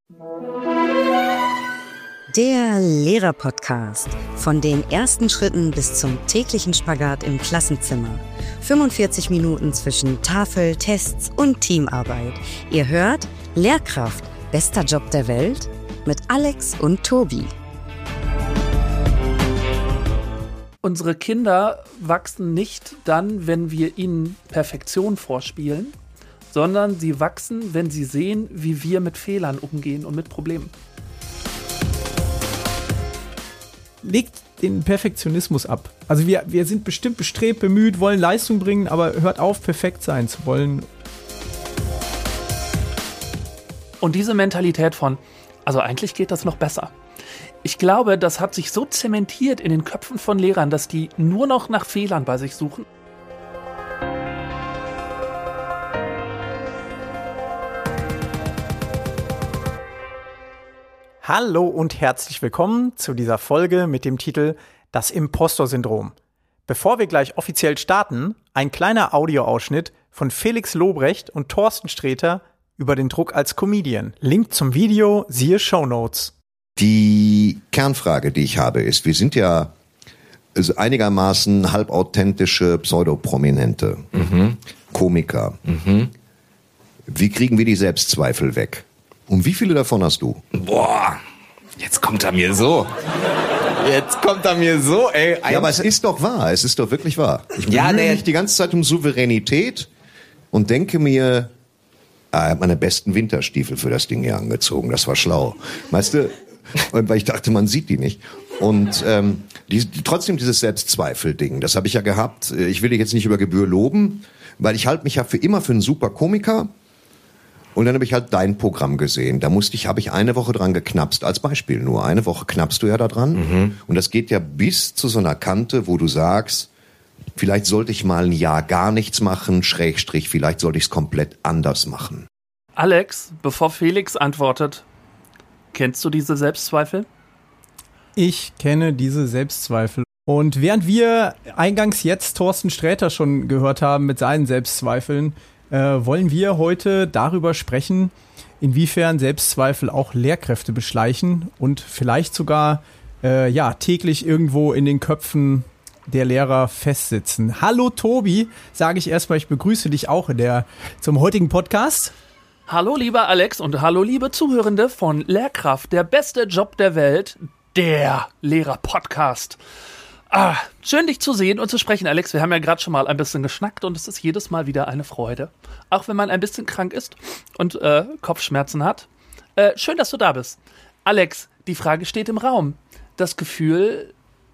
Der Lehrer-Podcast. Von den ersten Schritten bis zum täglichen Spagat im Klassenzimmer. 45 Minuten zwischen Tafel, Tests und Teamarbeit. Ihr hört Lehrkraft, bester Job der Welt? Mit Alex und Tobi. Unsere Kinder wachsen nicht dann, wenn wir ihnen Perfektion vorspielen, sondern sie wachsen, wenn sie sehen, wie wir mit Fehlern umgehen und mit Problemen. Legt den Perfektionismus ab. Also wir sind bestimmt bestrebt, bemüht, wollen Leistung bringen, aber hört auf, perfekt sein zu wollen. Und diese Mentalität von, also eigentlich geht das noch besser. Ich glaube, das hat sich so zementiert in den Köpfen von Lehrern, dass die nur noch nach Fehlern bei sich suchen. Hallo und herzlich willkommen zu dieser Folge mit dem Titel Das Impostor-Syndrom. Bevor wir gleich offiziell starten, ein kleiner Audioausschnitt von Felix Lobrecht und Thorsten Sträter über den Druck als Comedian. Link zum Video siehe Shownotes. Die Kernfrage, die ich habe, ist, wir sind ja einigermaßen halbauthentische Pseudoprominente, Komiker. Wie kriegen wir die Selbstzweifel weg? Und wie viele davon hast du? Boah, jetzt kommt er mir so. Ey. Ja, aber es ist doch wahr, es ist doch wirklich wahr. Ich bemühe mich die ganze Zeit um Souveränität und denke mir, ich habe meine besten Winterstiefel für das Ding hier angezogen, das war schlau. Weißt du, weil ich dachte, man sieht die nicht. Und trotzdem dieses Selbstzweifel-Ding, das habe ich ja gehabt. Ich will dich jetzt nicht über Gebühr loben, weil ich halte mich ja für immer für einen super Komiker. Und dann habe ich halt dein Programm gesehen. Da habe ich eine Woche dran geknapst, als Beispiel nur. Eine Woche knappst du ja da dran. Und das geht ja bis zu so einer Kante, wo du sagst, vielleicht sollte ich mal ein Jahr gar nichts machen, Schrägstrich, vielleicht sollte ich es komplett anders machen. Alex, bevor Felix antwortet, kennst du diese Selbstzweifel? Ich kenne diese Selbstzweifel. Und während wir eingangs jetzt Thorsten Sträter schon gehört haben mit seinen Selbstzweifeln, wollen wir heute darüber sprechen, inwiefern Selbstzweifel auch Lehrkräfte beschleichen und vielleicht sogar täglich irgendwo in den Köpfen der Lehrer festsitzen. Hallo Tobi, sage ich erstmal, ich begrüße dich auch zum heutigen Podcast. Hallo lieber Alex und hallo liebe Zuhörende von Lehrkraft, der beste Job der Welt, der Lehrer-Podcast. Schön, dich zu sehen und zu sprechen, Alex. Wir haben ja gerade schon mal ein bisschen geschnackt und es ist jedes Mal wieder eine Freude. Auch wenn man ein bisschen krank ist und Kopfschmerzen hat. Schön, dass du da bist. Alex, die Frage steht im Raum. Das Gefühl,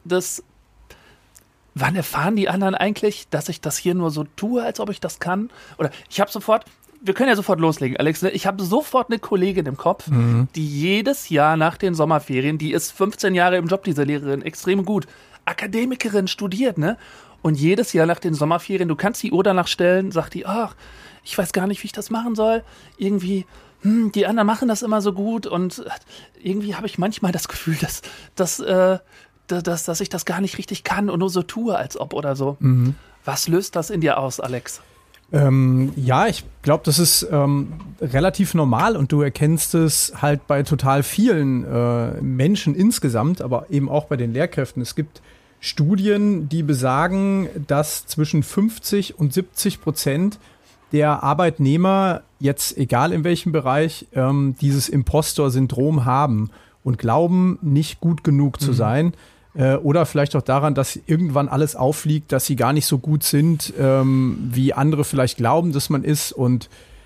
wann erfahren die anderen eigentlich, dass ich das hier nur so tue, als ob ich das kann? Oder wir können ja sofort loslegen, Alex. Ich habe sofort eine Kollegin im Kopf, die jedes Jahr nach den Sommerferien, die ist 15 Jahre im Job, diese Lehrerin, extrem gut, Akademikerin, studiert, ne? Und jedes Jahr nach den Sommerferien, du kannst die Uhr danach stellen, sagt die, ich weiß gar nicht, wie ich das machen soll. Irgendwie, die anderen machen das immer so gut und irgendwie habe ich manchmal das Gefühl, dass ich das gar nicht richtig kann und nur so tue, als ob oder so. Was löst das in dir aus, Alex? Ich glaube, das ist relativ normal und du erkennst es halt bei total vielen Menschen insgesamt, aber eben auch bei den Lehrkräften. Es gibt Studien, die besagen, dass zwischen 50% und 70% der Arbeitnehmer, jetzt egal in welchem Bereich, dieses Impostor-Syndrom haben und glauben, nicht gut genug zu sein. Oder vielleicht auch daran, dass irgendwann alles auffliegt, dass sie gar nicht so gut sind, wie andere vielleicht glauben, dass man ist. Und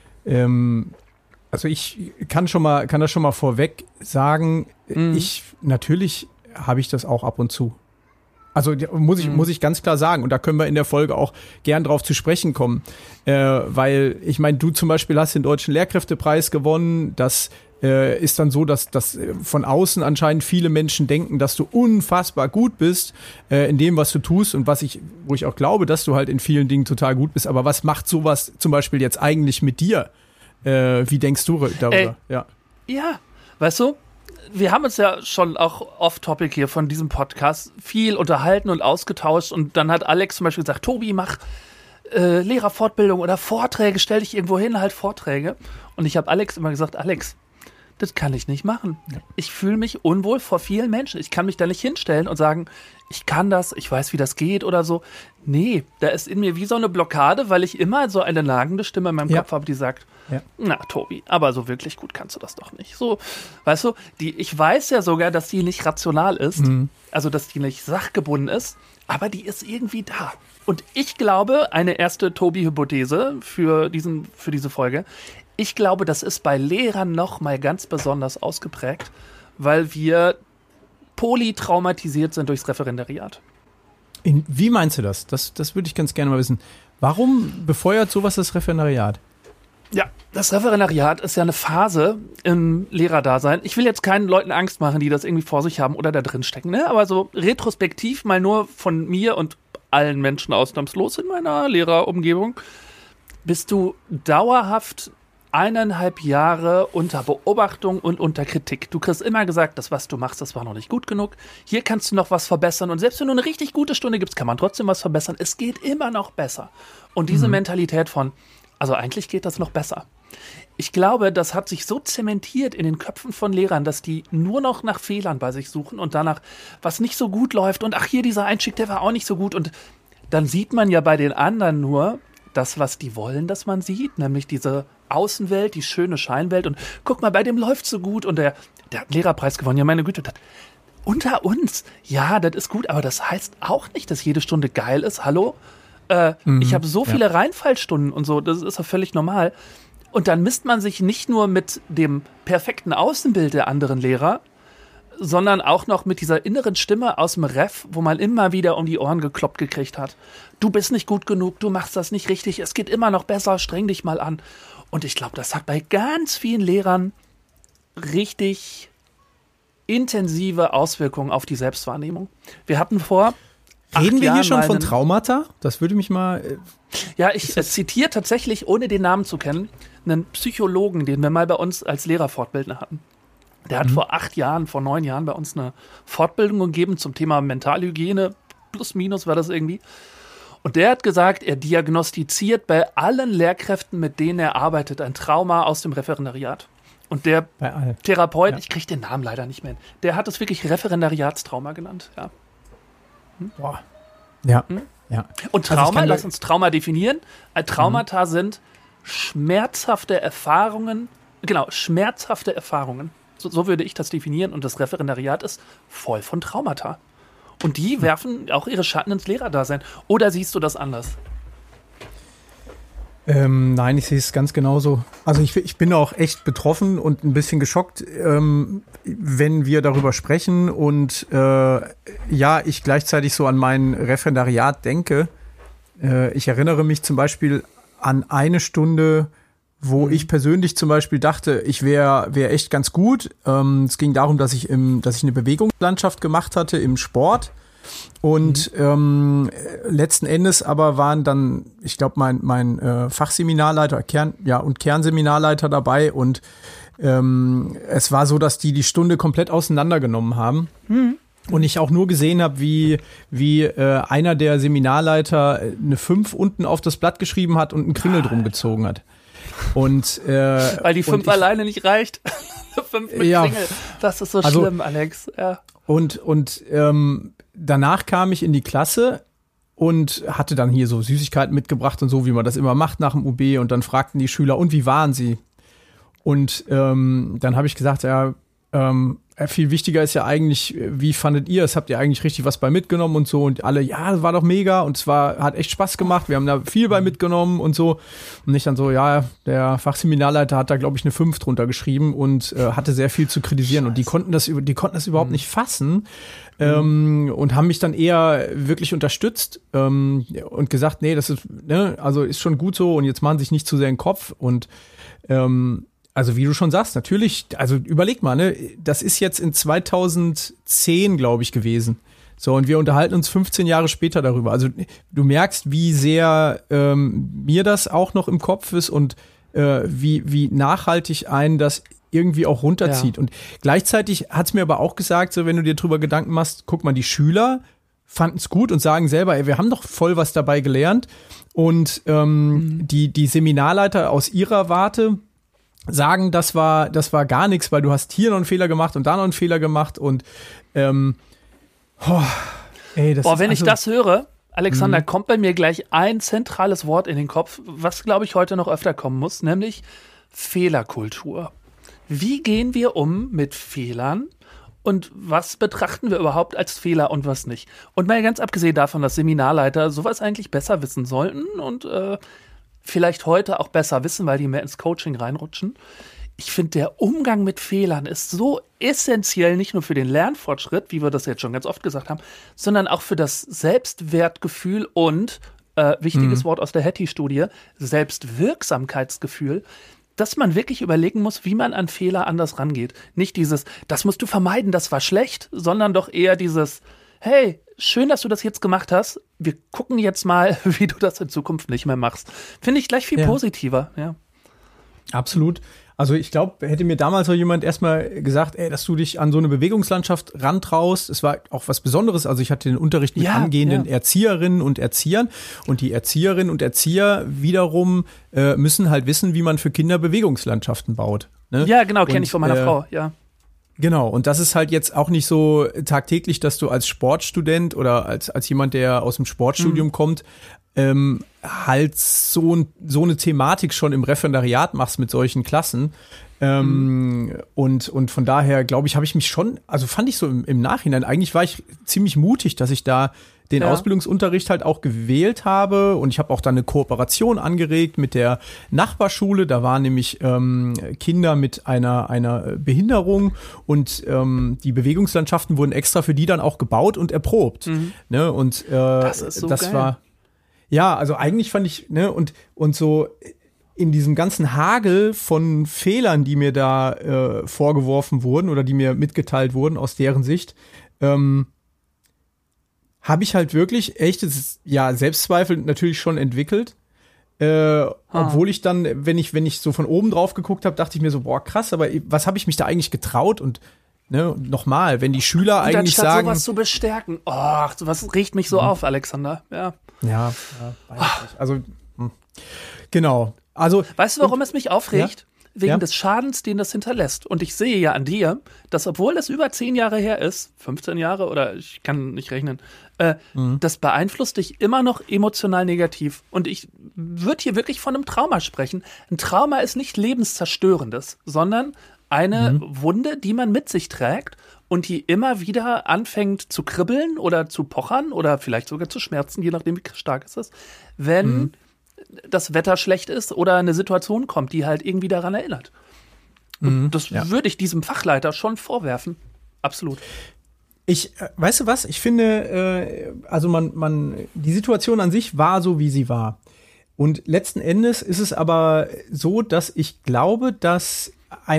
also ich kann das schon mal vorweg sagen, natürlich habe ich das auch ab und zu. Also muss ich ganz klar sagen. Und da können wir in der Folge auch gern drauf zu sprechen kommen. Weil, ich meine, du zum Beispiel hast den Deutschen Lehrkräftepreis gewonnen. Das ist dann so, dass von außen anscheinend viele Menschen denken, dass du unfassbar gut bist in dem, was du tust. Und wo ich auch glaube, dass du halt in vielen Dingen total gut bist. Aber was macht sowas zum Beispiel jetzt eigentlich mit dir? Wie denkst du darüber? Ja, weißt du, wir haben uns ja schon auch off-topic hier von diesem Podcast viel unterhalten und ausgetauscht und dann hat Alex zum Beispiel gesagt, Tobi, mach Lehrerfortbildung oder Vorträge, stell dich irgendwo hin, halt Vorträge. Und ich habe Alex immer gesagt, Alex, Das kann ich nicht machen. Ich fühle mich unwohl vor vielen Menschen. Ich kann mich da nicht hinstellen und sagen, ich kann das, ich weiß, wie das geht oder so. Nee, da ist in mir wie so eine Blockade, weil ich immer so eine nagende Stimme in meinem Kopf habe, die sagt, na Tobi, aber so wirklich gut kannst du das doch nicht. So, weißt du, ich weiß ja sogar, dass die nicht rational ist, also dass die nicht sachgebunden ist, aber die ist irgendwie da. Und ich glaube, eine erste Tobi-Hypothese für diese Folge, ich glaube, das ist bei Lehrern noch mal ganz besonders ausgeprägt, weil wir polytraumatisiert sind durchs Referendariat. Wie meinst du das? Das würde ich ganz gerne mal wissen. Warum befeuert sowas das Referendariat? Ja, das Referendariat ist ja eine Phase im Lehrerdasein. Ich will jetzt keinen Leuten Angst machen, die das irgendwie vor sich haben oder da drin stecken, ne? Aber so retrospektiv mal nur von mir und allen Menschen ausnahmslos in meiner Lehrerumgebung bist du dauerhaft 1,5 Jahre unter Beobachtung und unter Kritik. Du kriegst immer gesagt, das, was du machst, das war noch nicht gut genug. Hier kannst du noch was verbessern. Und selbst wenn du eine richtig gute Stunde gibst, kann man trotzdem was verbessern. Es geht immer noch besser. Und diese Mentalität von, also eigentlich geht das noch besser. Ich glaube, das hat sich so zementiert in den Köpfen von Lehrern, dass die nur noch nach Fehlern bei sich suchen und danach, was nicht so gut läuft. Und ach, hier dieser Einstieg, der war auch nicht so gut. Und dann sieht man ja bei den anderen nur das, was die wollen, dass man sieht, nämlich diese Außenwelt, die schöne Scheinwelt. Und guck mal, bei dem läuft's so gut. Und der hat einen Lehrerpreis gewonnen. Ja, meine Güte, unter uns, ja, das ist gut. Aber das heißt auch nicht, dass jede Stunde geil ist. Hallo? Ich habe so viele Reinfallstunden und so. Das ist ja völlig normal. Und dann misst man sich nicht nur mit dem perfekten Außenbild der anderen Lehrer, sondern auch noch mit dieser inneren Stimme aus dem Ref, wo man immer wieder um die Ohren gekloppt gekriegt hat. Du bist nicht gut genug, du machst das nicht richtig, es geht immer noch besser, streng dich mal an. Und ich glaube, das hat bei ganz vielen Lehrern richtig intensive Auswirkungen auf die Selbstwahrnehmung. Wir hatten vor Reden wir hier schon von Traumata? Das würde mich mal... Ja, ich zitiere tatsächlich, ohne den Namen zu kennen, einen Psychologen, den wir mal bei uns als Lehrerfortbildner hatten. Der hat vor 9 Jahren bei uns eine Fortbildung gegeben zum Thema Mentalhygiene. Plus, minus war das irgendwie. Und der hat gesagt, er diagnostiziert bei allen Lehrkräften, mit denen er arbeitet, ein Trauma aus dem Referendariat. Und der Therapeut, ich kriege den Namen leider nicht mehr hin, der hat es wirklich Referendariatstrauma genannt. Ja. Boah. Ja. Und Trauma, lass uns Trauma definieren. Traumata sind schmerzhafte Erfahrungen. Genau, schmerzhafte Erfahrungen. So würde ich das definieren. Und das Referendariat ist voll von Traumata. Und die werfen auch ihre Schatten ins Lehrerdasein. Oder siehst du das anders? Nein, ich sehe es ganz genauso. Also ich bin auch echt betroffen und ein bisschen geschockt, wenn wir darüber sprechen und ich gleichzeitig so an mein Referendariat denke. Ich erinnere mich zum Beispiel an eine Stunde, wo ich persönlich zum Beispiel dachte, ich wäre echt ganz gut. Es ging darum, dass ich eine Bewegungslandschaft gemacht hatte im Sport. Und letzten Endes aber waren dann, ich glaube, mein Fachseminarleiter und Kernseminarleiter dabei und es war so, dass die Stunde komplett auseinandergenommen haben. Und ich auch nur gesehen habe, wie einer der Seminarleiter eine 5 unten auf das Blatt geschrieben hat und einen Kringel drum gezogen hat. Und weil die 5 alleine nicht reicht. 5 mit Kringel. Das ist so schlimm, Alex. Ja. Und danach kam ich in die Klasse und hatte dann hier so Süßigkeiten mitgebracht und so, wie man das immer macht nach dem UB. Und dann fragten die Schüler, und wie waren sie? Und dann habe ich gesagt, viel wichtiger ist ja eigentlich, wie fandet ihr es? Habt ihr eigentlich richtig was bei mitgenommen und so? Und alle, ja, das war doch mega und hat echt Spaß gemacht. Wir haben da viel bei mitgenommen und so. Und ich dann so, ja, der Fachseminarleiter hat da, glaube ich, eine 5 drunter geschrieben und hatte sehr viel zu kritisieren. Scheiße. Und die konnten das überhaupt nicht fassen und haben mich dann eher wirklich unterstützt und gesagt, nee, das ist, ne, also ist schon gut so und jetzt machen sich nicht zu sehr in den Kopf und also wie du schon sagst, natürlich, also überleg mal, ne, das ist jetzt in 2010, glaube ich, gewesen. So, und wir unterhalten uns 15 Jahre später darüber. Also du merkst, wie sehr mir das auch noch im Kopf ist und wie nachhaltig einen das irgendwie auch runterzieht. Ja. Und gleichzeitig hat's mir aber auch gesagt, so wenn du dir drüber Gedanken machst, guck mal, die Schüler fanden es gut und sagen selber, ey, wir haben doch voll was dabei gelernt. Und die Seminarleiter aus ihrer Warte sagen, das war gar nichts, weil du hast hier noch einen Fehler gemacht und da noch einen Fehler gemacht und wenn ich das höre, Alexander, kommt bei mir gleich ein zentrales Wort in den Kopf, was, glaube ich, heute noch öfter kommen muss, nämlich Fehlerkultur. Wie gehen wir um mit Fehlern und was betrachten wir überhaupt als Fehler und was nicht? Und mal ganz abgesehen davon, dass Seminarleiter sowas eigentlich besser wissen sollten und vielleicht heute auch besser wissen, weil die mehr ins Coaching reinrutschen. Ich finde, der Umgang mit Fehlern ist so essentiell, nicht nur für den Lernfortschritt, wie wir das jetzt schon ganz oft gesagt haben, sondern auch für das Selbstwertgefühl und, wichtiges Wort aus der Hattie-Studie, Selbstwirksamkeitsgefühl, dass man wirklich überlegen muss, wie man an Fehler anders rangeht. Nicht dieses, das musst du vermeiden, das war schlecht, sondern doch eher dieses, hey, schön, dass du das jetzt gemacht hast. Wir gucken jetzt mal, wie du das in Zukunft nicht mehr machst. Finde ich gleich viel positiver. Ja. Absolut. Also ich glaube, hätte mir damals so jemand erstmal gesagt, dass du dich an so eine Bewegungslandschaft rantraust. Es war auch was Besonderes. Also ich hatte den Unterricht mit angehenden Erzieherinnen und Erziehern. Und die Erzieherinnen und Erzieher wiederum müssen halt wissen, wie man für Kinder Bewegungslandschaften baut. Ne? Ja, genau, kenne ich von meiner Frau, ja. Genau, und das ist halt jetzt auch nicht so tagtäglich, dass du als Sportstudent oder als jemand, der aus dem Sportstudium kommt, halt so eine Thematik schon im Referendariat machst mit solchen Klassen. Und von daher, glaube ich, habe ich mich schon, also fand ich so im Nachhinein, eigentlich war ich ziemlich mutig, dass ich da den Ausbildungsunterricht halt auch gewählt habe und ich habe auch dann eine Kooperation angeregt mit der Nachbarschule. Da waren nämlich Kinder mit einer Behinderung und die Bewegungslandschaften wurden extra für die dann auch gebaut und erprobt. Ne? Und das ist so das geil. war, ja, also eigentlich fand ich, ne, und so in diesem ganzen Hagel von Fehlern, die mir da vorgeworfen wurden oder die mir mitgeteilt wurden aus deren Sicht, habe ich halt wirklich echtes, Selbstzweifel natürlich schon entwickelt. Obwohl ich dann, wenn ich so von oben drauf geguckt habe, dachte ich mir so, boah, krass, aber was habe ich mich da eigentlich getraut? Und nochmal, wenn die Schüler und eigentlich sagen, sowas zu bestärken. Oh, was riecht mich so auf, Alexander? Ja, weiß ich nicht. Also, genau. Also, weißt du, warum es mich aufregt? Ja? Wegen des Schadens, den das hinterlässt. Und ich sehe ja an dir, dass obwohl es über 10 Jahre her ist, 15 Jahre oder ich kann nicht rechnen, das beeinflusst dich immer noch emotional negativ. Und ich würde hier wirklich von einem Trauma sprechen. Ein Trauma ist nicht lebenszerstörendes, sondern eine Wunde, die man mit sich trägt und die immer wieder anfängt zu kribbeln oder zu pochern oder vielleicht sogar zu schmerzen, je nachdem, wie stark es ist, wenn das Wetter schlecht ist oder eine Situation kommt, die halt irgendwie daran erinnert. Und das würde ich diesem Fachleiter schon vorwerfen. Absolut. Weißt du was? Ich finde, also die Situation an sich war so, wie sie war. Und letzten Endes ist es aber so, dass ich glaube, dass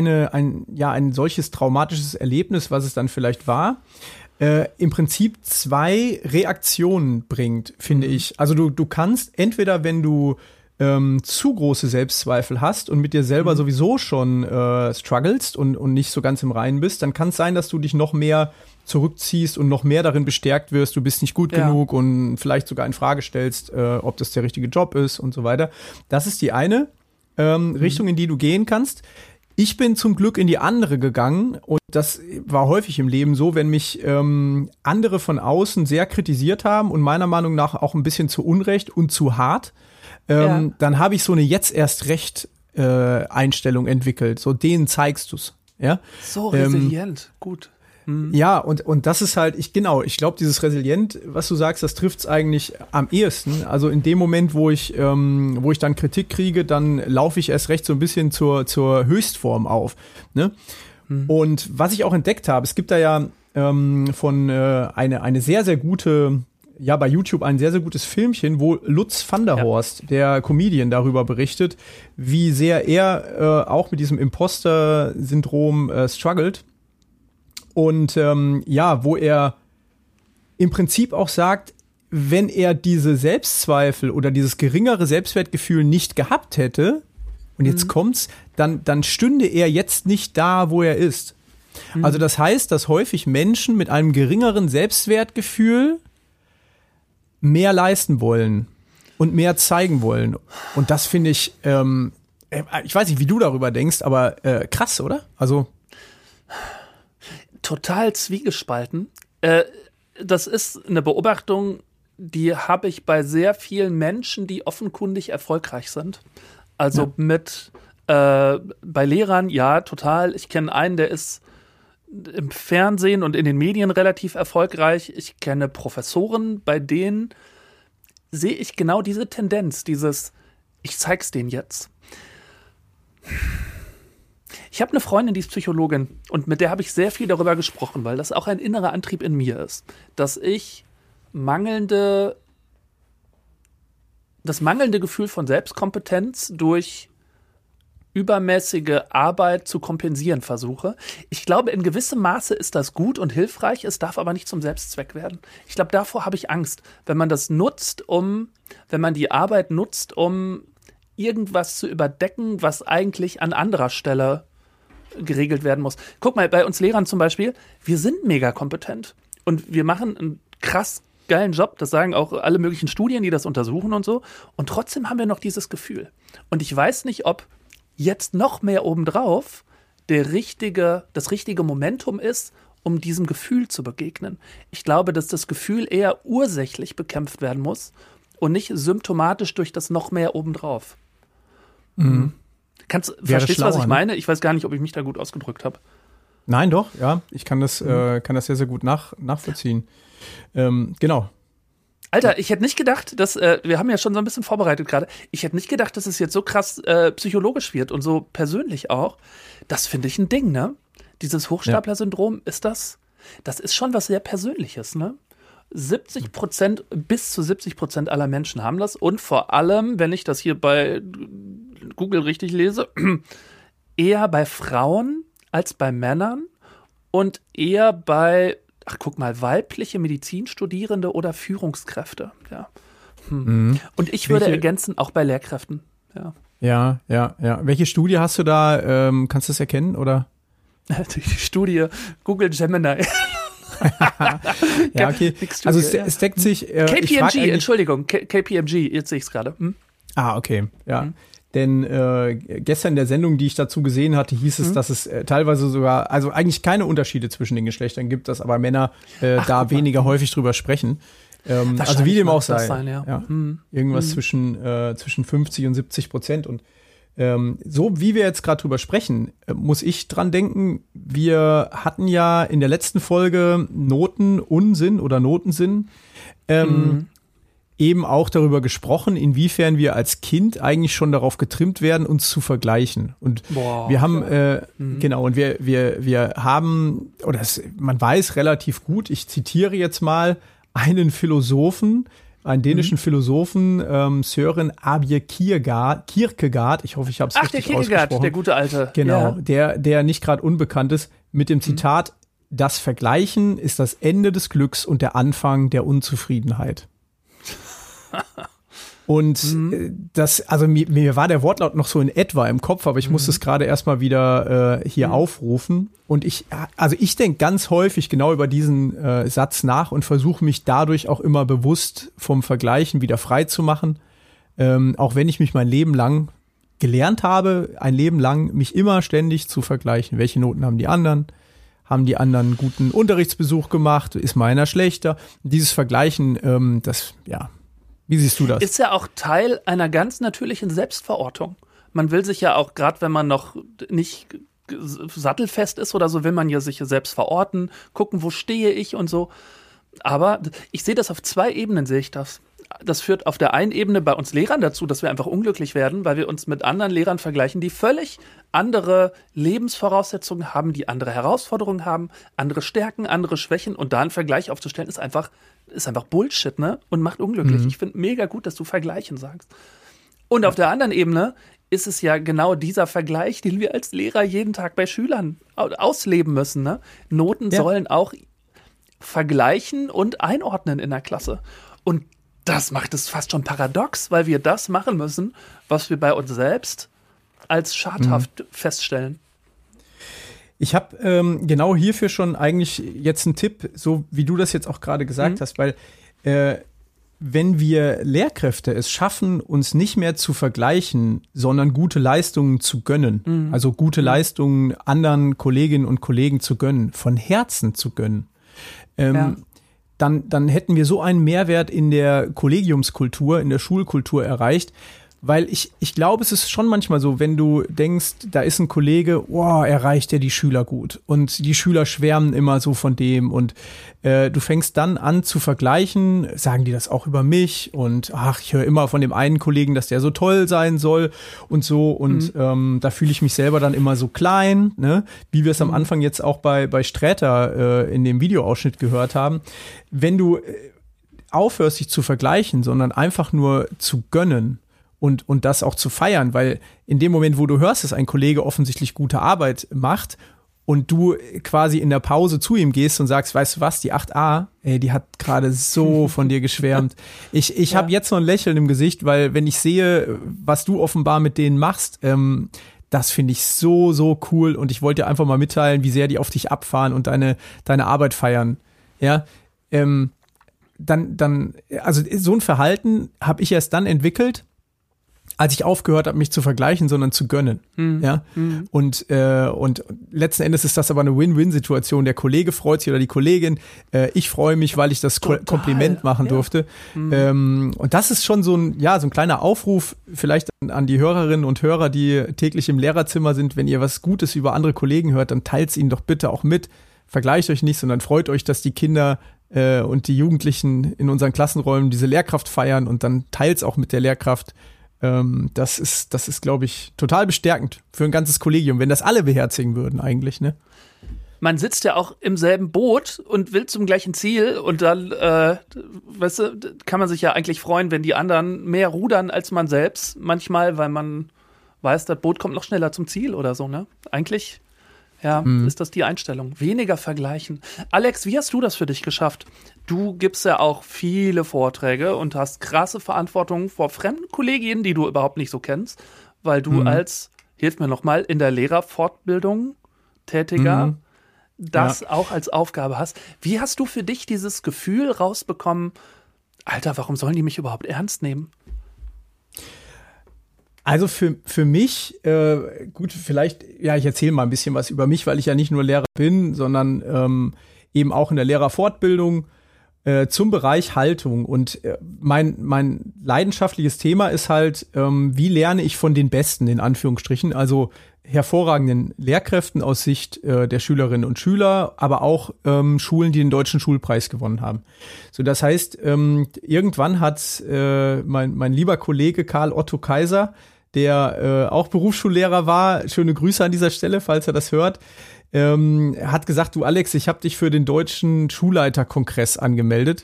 ein solches traumatisches Erlebnis, was es dann vielleicht war, im Prinzip 2 Reaktionen bringt, finde ich. Also du kannst entweder, wenn du zu große Selbstzweifel hast und mit dir selber sowieso schon strugglest und nicht so ganz im Reinen bist, dann kann es sein, dass du dich noch mehr zurückziehst und noch mehr darin bestärkt wirst, du bist nicht gut genug und vielleicht sogar in Frage stellst, ob das der richtige Job ist und so weiter. Das ist die eine Richtung, in die du gehen kannst. Ich bin zum Glück in die andere gegangen und das war häufig im Leben so, wenn mich andere von außen sehr kritisiert haben und meiner Meinung nach auch ein bisschen zu Unrecht und zu hart, dann habe ich so eine jetzt erst recht Einstellung entwickelt. So, denen zeigst du's. Ja? So resilient, gut. Ja, und das ist halt, ich glaube, dieses Resilient, was du sagst, das trifft's eigentlich am ehesten. Also in dem Moment, wo ich dann Kritik kriege, dann laufe ich erst recht so ein bisschen zur Höchstform auf. Ne? Und was ich auch entdeckt habe, es gibt da ja von eine sehr, sehr gute, bei YouTube ein sehr, sehr gutes Filmchen, wo Lutz van der Horst, der Comedian, darüber berichtet, wie sehr er auch mit diesem Imposter-Syndrom struggelt. Und wo er im Prinzip auch sagt, wenn er diese Selbstzweifel oder dieses geringere Selbstwertgefühl nicht gehabt hätte, und jetzt kommt's, dann stünde er jetzt nicht da, wo er ist. Also das heißt, dass häufig Menschen mit einem geringeren Selbstwertgefühl mehr leisten wollen und mehr zeigen wollen. Und das finde ich ich weiß nicht, wie du darüber denkst, aber krass, oder? Also total zwiegespalten. Das ist eine Beobachtung, die habe ich bei sehr vielen Menschen, die offenkundig erfolgreich sind. Also bei Lehrern, ja, total. Ich kenne einen, der ist im Fernsehen und in den Medien relativ erfolgreich. Ich kenne Professoren, bei denen sehe ich genau diese Tendenz, ich zeig's denen jetzt. Ich habe eine Freundin, die ist Psychologin und mit der habe ich sehr viel darüber gesprochen, weil das auch ein innerer Antrieb in mir ist, dass ich das mangelnde Gefühl von Selbstkompetenz durch übermäßige Arbeit zu kompensieren versuche. Ich glaube, in gewissem Maße ist das gut und hilfreich, es darf aber nicht zum Selbstzweck werden. Ich glaube, davor habe ich Angst, wenn man die Arbeit nutzt, um irgendwas zu überdecken, was eigentlich an anderer Stelle geregelt werden muss. Guck mal, bei uns Lehrern zum Beispiel, wir sind mega kompetent und wir machen einen krass geilen Job, das sagen auch alle möglichen Studien, die das untersuchen und so, und trotzdem haben wir noch dieses Gefühl. Und ich weiß nicht, ob jetzt noch mehr obendrauf das richtige Momentum ist, um diesem Gefühl zu begegnen. Ich glaube, dass das Gefühl eher ursächlich bekämpft werden muss und nicht symptomatisch durch das noch mehr obendrauf. Mhm. Verstehst du, was ich meine? Ich weiß gar nicht, ob ich mich da gut ausgedrückt habe. Nein, doch, ja. Ich kann das sehr, sehr gut nachvollziehen. Genau. Alter, ich hätte nicht gedacht, dass, wir haben ja schon so ein bisschen vorbereitet gerade, ich hätte nicht gedacht, dass es jetzt so krass psychologisch wird und so persönlich auch. Das finde ich ein Ding, ne? Dieses Hochstapler-Syndrom, das ist schon was sehr Persönliches, ne? 70%, bis zu 70% aller Menschen haben das und vor allem, wenn ich das hier bei Google richtig lese, eher bei Frauen als bei Männern und eher bei weibliche Medizinstudierende oder Führungskräfte. Ja. Und ich würde ergänzen, auch bei Lehrkräften. Ja. Ja. Welche Studie hast du da? Kannst du das erkennen, oder? Die Studie Google Gemini. Ja, okay. Also es deckt sich. KPMG, Entschuldigung, KPMG, jetzt sehe ich es gerade. Okay, ja. Denn gestern in der Sendung, die ich dazu gesehen hatte, hieß es, dass es teilweise sogar, also eigentlich keine Unterschiede zwischen den Geschlechtern gibt, dass aber Männer weniger häufig drüber sprechen. Also wie dem auch sei. Irgendwas zwischen 50 und 70%. Und so wie wir jetzt gerade drüber sprechen, muss ich dran denken, wir hatten ja in der letzten Folge Notenunsinn oder Notensinn eben auch darüber gesprochen, inwiefern wir als Kind eigentlich schon darauf getrimmt werden, uns zu vergleichen. Und wir haben, und wir haben, oder man weiß relativ gut, ich zitiere jetzt mal einen Philosophen, einen dänischen Philosophen, Søren Abje Kierkegaard, ich hoffe, ich habe es richtig ausgesprochen. Ach, der Kierkegaard, der gute Alte. Genau, ja. der nicht gerade unbekannt ist, mit dem Zitat, das Vergleichen ist das Ende des Glücks und der Anfang der Unzufriedenheit. Und mir war der Wortlaut noch so in etwa im Kopf, aber ich muss es gerade erstmal wieder hier aufrufen. Und ich denke ganz häufig genau über diesen Satz nach und versuche mich dadurch auch immer bewusst vom Vergleichen wieder frei zu machen. Auch wenn ich mich mein Leben lang gelernt habe, ein Leben lang mich immer ständig zu vergleichen. Welche Noten haben die anderen? Haben die anderen guten Unterrichtsbesuch gemacht? Ist meiner schlechter? Dieses Vergleichen, wie siehst du das? Ist ja auch Teil einer ganz natürlichen Selbstverortung. Man will sich ja auch, gerade wenn man noch nicht sattelfest ist oder so, will man ja sich selbst verorten, gucken, wo stehe ich und so. Aber ich sehe das auf 2 Ebenen, sehe ich das. Das führt auf der einen Ebene bei uns Lehrern dazu, dass wir einfach unglücklich werden, weil wir uns mit anderen Lehrern vergleichen, die völlig andere Lebensvoraussetzungen haben, die andere Herausforderungen haben, andere Stärken, andere Schwächen, und da einen Vergleich aufzustellen, ist einfach Bullshit, ne? Und macht unglücklich. Ich finde mega gut, dass du Vergleichen sagst. Und auf der anderen Ebene ist es ja genau dieser Vergleich, den wir als Lehrer jeden Tag bei Schülern ausleben müssen, ne? Noten sollen auch vergleichen und einordnen in der Klasse. Und das macht es fast schon paradox, weil wir das machen müssen, was wir bei uns selbst als schadhaft feststellen. Ich habe genau hierfür schon eigentlich jetzt einen Tipp, so wie du das jetzt auch gerade gesagt hast, weil wenn wir Lehrkräfte es schaffen, uns nicht mehr zu vergleichen, sondern gute Leistungen zu gönnen, also gute Leistungen anderen Kolleginnen und Kollegen zu gönnen, von Herzen zu gönnen, dann hätten wir so einen Mehrwert in der Kollegiumskultur, in der Schulkultur erreicht. Weil ich glaube, es ist schon manchmal so, wenn du denkst, da ist ein Kollege, erreicht der die Schüler gut und die Schüler schwärmen immer so von dem und du fängst dann an zu vergleichen, sagen die das auch über mich und ich höre immer von dem einen Kollegen, dass der so toll sein soll und so und da fühle ich mich selber dann immer so klein, ne? Wie wir es am Anfang jetzt auch bei Sträter in dem Videoausschnitt gehört haben. Wenn du aufhörst, dich zu vergleichen, sondern einfach nur zu gönnen, und das auch zu feiern, weil in dem Moment, wo du hörst, dass ein Kollege offensichtlich gute Arbeit macht und du quasi in der Pause zu ihm gehst und sagst, weißt du was, die 8a, die hat gerade so von dir geschwärmt. Ich habe jetzt noch ein Lächeln im Gesicht, weil wenn ich sehe, was du offenbar mit denen machst, das finde ich so, so cool und ich wollte dir einfach mal mitteilen, wie sehr die auf dich abfahren und deine Arbeit feiern. Ja, also so ein Verhalten habe ich erst dann entwickelt, als ich aufgehört habe, mich zu vergleichen, sondern zu gönnen. Ja? Und letzten Endes ist das aber eine Win-Win-Situation. Der Kollege freut sich oder die Kollegin. Ich freue mich, weil ich das Kompliment machen durfte. Und das ist schon so ein kleiner Aufruf vielleicht an die Hörerinnen und Hörer, die täglich im Lehrerzimmer sind. Wenn ihr was Gutes über andere Kollegen hört, dann teilt es ihnen doch bitte auch mit. Vergleicht euch nicht, sondern freut euch, dass die Kinder und die Jugendlichen in unseren Klassenräumen diese Lehrkraft feiern und dann teilt es auch mit der Lehrkraft. Das ist, glaube ich, total bestärkend für ein ganzes Kollegium, wenn das alle beherzigen würden eigentlich, ne? Man sitzt ja auch im selben Boot und will zum gleichen Ziel und dann, weißt du, kann man sich ja eigentlich freuen, wenn die anderen mehr rudern als man selbst, manchmal, weil man weiß, das Boot kommt noch schneller zum Ziel oder so, ne? Eigentlich, ist das die Einstellung. Weniger vergleichen. Alex, wie hast du das für dich geschafft? Du gibst ja auch viele Vorträge und hast krasse Verantwortung vor fremden Kolleginnen, die du überhaupt nicht so kennst, weil du hilf mir nochmal, in der Lehrerfortbildung tätiger das auch als Aufgabe hast. Wie hast du für dich dieses Gefühl rausbekommen, Alter, warum sollen die mich überhaupt ernst nehmen? Also für mich, gut, vielleicht, ich erzähle mal ein bisschen was über mich, weil ich ja nicht nur Lehrer bin, sondern eben auch in der Lehrerfortbildung zum Bereich Haltung. Und mein leidenschaftliches Thema ist halt, wie lerne ich von den Besten, in Anführungsstrichen, also hervorragenden Lehrkräften aus Sicht der Schülerinnen und Schüler, aber auch Schulen, die den Deutschen Schulpreis gewonnen haben. So, das heißt, irgendwann hat mein lieber Kollege Karl Otto Kaiser, der auch Berufsschullehrer war, schöne Grüße an dieser Stelle, falls er das hört, hat gesagt, du Alex, ich habe dich für den Deutschen Schulleiterkongress angemeldet.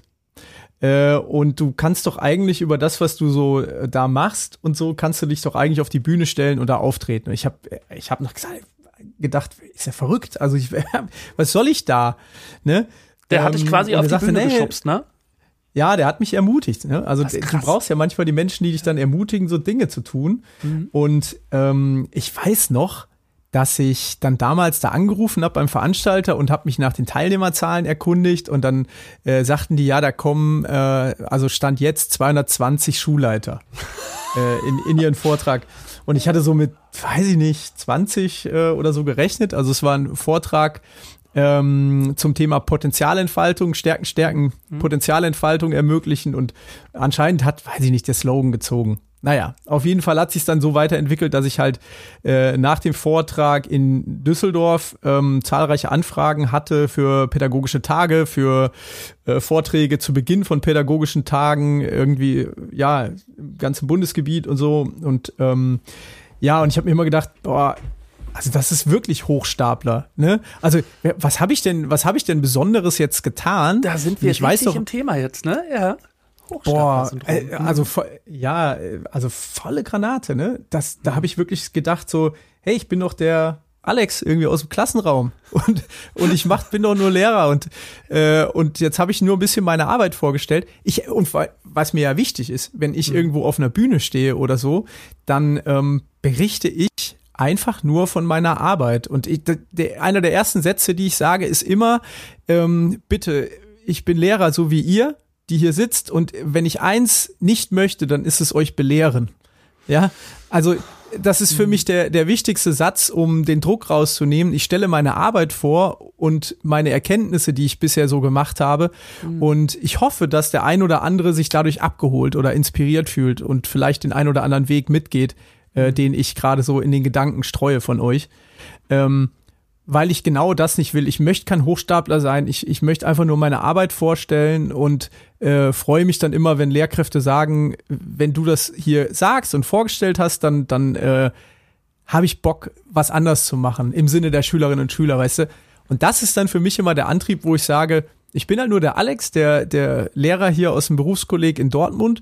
Und du kannst doch eigentlich über das, was du so da machst und so, kannst du dich doch eigentlich auf die Bühne stellen und da auftreten. Und ich hab noch gedacht, ist ja verrückt. Also was soll ich da? Ne? Der hat dich quasi auf die Bühne geschubst, ne? Ja, der hat mich ermutigt. Ne? Also du brauchst ja manchmal die Menschen, die dich dann ermutigen, so Dinge zu tun. Und ich weiß noch, dass ich dann damals da angerufen habe beim Veranstalter und habe mich nach den Teilnehmerzahlen erkundigt und dann sagten die, da kommen, also Stand jetzt 220 Schulleiter in ihren Vortrag. Und ich hatte so mit, weiß ich nicht, 20 oder so gerechnet. Also es war ein Vortrag zum Thema Potenzialentfaltung, Stärken, Potenzialentfaltung ermöglichen und anscheinend hat, weiß ich nicht, der Slogan gezogen. Naja, auf jeden Fall hat sich dann so weiterentwickelt, dass ich halt nach dem Vortrag in Düsseldorf zahlreiche Anfragen hatte für pädagogische Tage, für Vorträge zu Beginn von pädagogischen Tagen, irgendwie, im ganzen Bundesgebiet und so. Und und ich habe mir immer gedacht, also das ist wirklich Hochstapler, ne? Also was habe ich denn Besonderes jetzt getan? Da sind wir richtig im Thema jetzt, ne? Ja. Also volle Granate, ne? Da habe ich wirklich gedacht so, hey, ich bin doch der Alex irgendwie aus dem Klassenraum und ich bin doch nur Lehrer und jetzt habe ich nur ein bisschen meine Arbeit vorgestellt. Was mir ja wichtig ist, wenn ich irgendwo auf einer Bühne stehe oder so, dann berichte ich einfach nur von meiner Arbeit. Und einer der ersten Sätze, die ich sage, ist immer, bitte, ich bin Lehrer, so wie ihr. die hier sitzt und wenn ich eins nicht möchte, dann ist es euch belehren. Ja, also das ist für mich der wichtigste Satz, um den Druck rauszunehmen. Ich stelle meine Arbeit vor und meine Erkenntnisse, die ich bisher so gemacht habe. Und ich hoffe, dass der ein oder andere sich dadurch abgeholt oder inspiriert fühlt und vielleicht den ein oder anderen Weg mitgeht, den ich gerade so in den Gedanken streue von euch. Weil ich genau das nicht will. Ich möchte kein Hochstapler sein. Ich möchte einfach nur meine Arbeit vorstellen und freue mich dann immer, wenn Lehrkräfte sagen, wenn du das hier sagst und vorgestellt hast, dann habe ich Bock, was anders zu machen im Sinne der Schülerinnen und Schüler, weißt du? Und das ist dann für mich immer der Antrieb, wo ich sage, ich bin halt nur der Alex, der Lehrer hier aus dem Berufskolleg in Dortmund,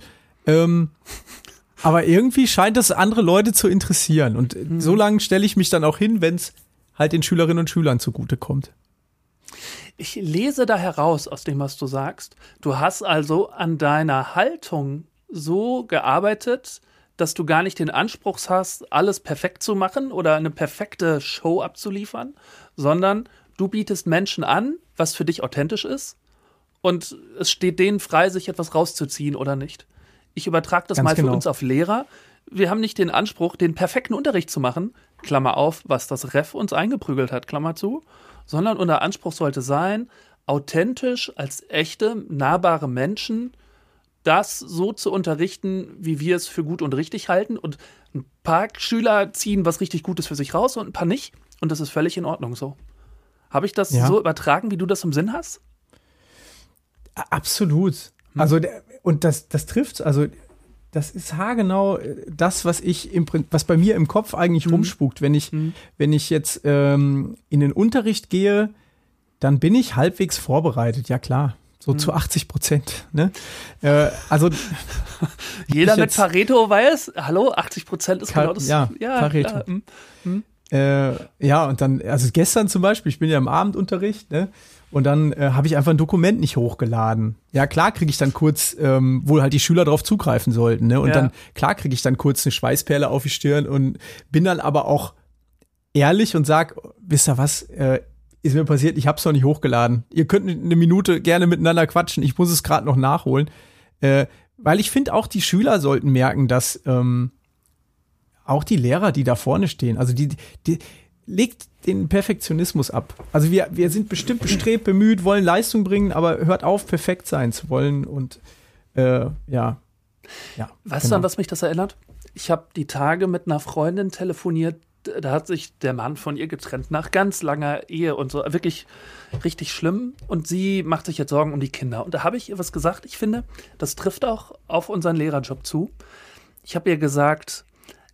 aber irgendwie scheint das andere Leute zu interessieren und so lange stelle ich mich dann auch hin, wenn es halt den Schülerinnen und Schülern zugutekommt. Ich lese da heraus aus dem, was du sagst. Du hast also an deiner Haltung so gearbeitet, dass du gar nicht den Anspruch hast, alles perfekt zu machen oder eine perfekte Show abzuliefern, sondern du bietest Menschen an, was für dich authentisch ist und es steht denen frei, sich etwas rauszuziehen oder nicht. Ich übertrage das mal für uns auf Lehrer. Wir haben nicht den Anspruch, den perfekten Unterricht zu machen, Klammer auf, was das Ref uns eingeprügelt hat, Klammer zu, sondern unser Anspruch sollte sein, authentisch als echte, nahbare Menschen das so zu unterrichten, wie wir es für gut und richtig halten. Und ein paar Schüler ziehen was richtig Gutes für sich raus und ein paar nicht. Und das ist völlig in Ordnung so. Habe ich das so übertragen, wie du das im Sinn hast? Absolut. Also, und das trifft, also das ist haargenau das, was bei mir im Kopf eigentlich rumspukt. Wenn ich jetzt in den Unterricht gehe, dann bin ich halbwegs vorbereitet, ja klar. So zu 80%. Ne? Also jeder mit Pareto weiß, hallo, 80% ist genau das. Ja, Pareto. Ja, und dann, also gestern zum Beispiel, ich bin ja im Abendunterricht, ne? Und dann habe ich einfach ein Dokument nicht hochgeladen. Ja, klar kriege ich dann kurz, wo halt die Schüler drauf zugreifen sollten, ne? Und dann, klar kriege ich dann kurz eine Schweißperle auf die Stirn und bin dann aber auch ehrlich und sag, wisst ihr was, ist mir passiert, ich hab's noch nicht hochgeladen. Ihr könnt eine Minute gerne miteinander quatschen, ich muss es gerade noch nachholen. Weil ich finde, auch die Schüler sollten merken, dass auch die Lehrer, die da vorne stehen, also die legt den Perfektionismus ab. Also wir sind bestimmt bestrebt, bemüht, wollen Leistung bringen, aber hört auf, perfekt sein zu wollen und Weißt du, an was mich das erinnert? Ich habe die Tage mit einer Freundin telefoniert, da hat sich der Mann von ihr getrennt, nach ganz langer Ehe und so, wirklich richtig schlimm. Und sie macht sich jetzt Sorgen um die Kinder. Und da habe ich ihr was gesagt, ich finde, das trifft auch auf unseren Lehrerjob zu. Ich habe ihr gesagt,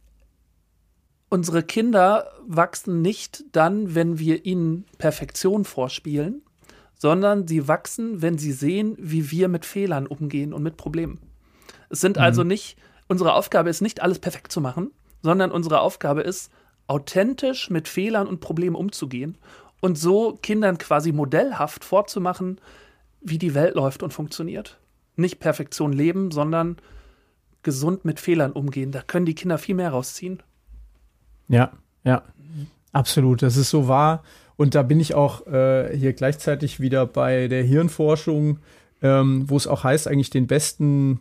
unsere Kinder wachsen nicht dann, wenn wir ihnen Perfektion vorspielen, sondern sie wachsen, wenn sie sehen, wie wir mit Fehlern umgehen und mit Problemen. Es sind also nicht, unsere Aufgabe ist nicht, alles perfekt zu machen, sondern unsere Aufgabe ist, authentisch mit Fehlern und Problemen umzugehen und so Kindern quasi modellhaft vorzumachen, wie die Welt läuft und funktioniert. Nicht Perfektion leben, sondern gesund mit Fehlern umgehen. Da können die Kinder viel mehr rausziehen. Ja, absolut. Das ist so wahr. Und da bin ich auch hier gleichzeitig wieder bei der Hirnforschung, wo es auch heißt, eigentlich den besten